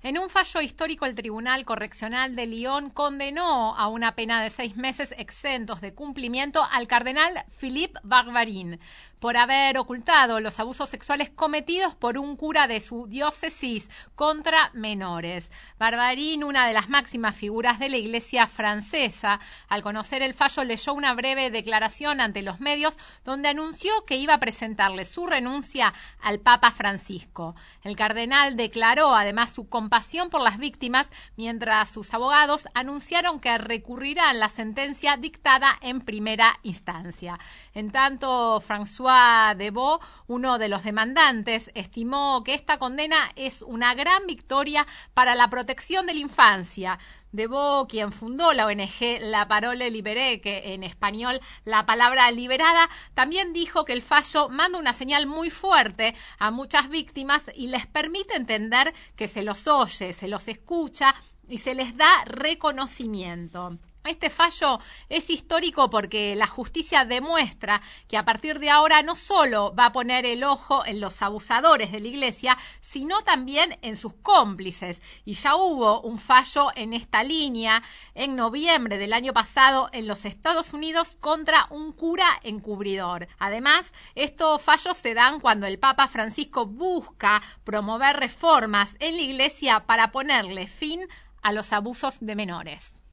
En un fallo histórico, el Tribunal Correccional de Lyon condenó a una pena de 6 meses exentos de cumplimiento al cardenal Philippe Barbarin por haber ocultado los abusos sexuales cometidos por un cura de su diócesis contra menores. Barbarin, una de las máximas figuras de la Iglesia francesa, al conocer el fallo leyó una breve declaración ante los medios donde anunció que iba a presentarle su renuncia al Papa Francisco. El cardenal declaró además su compasión por las víctimas, mientras sus abogados anunciaron que recurrirán la sentencia dictada en primera instancia. En tanto, François Deveau, uno de los demandantes, estimó que esta condena es una gran victoria para la protección de la infancia. Deveau, quien fundó la ONG La Parole Libérée, que en español la palabra liberada, también dijo que el fallo manda una señal muy fuerte a muchas víctimas y les permite entender que se los oye, se los escucha y se les da reconocimiento. Este fallo es histórico porque la justicia demuestra que a partir de ahora no solo va a poner el ojo en los abusadores de la Iglesia, sino también en sus cómplices. Y ya hubo un fallo en esta línea en noviembre del año pasado en los Estados Unidos contra un cura encubridor. Además, estos fallos se dan cuando el Papa Francisco busca promover reformas en la Iglesia para ponerle fin a los abusos de menores.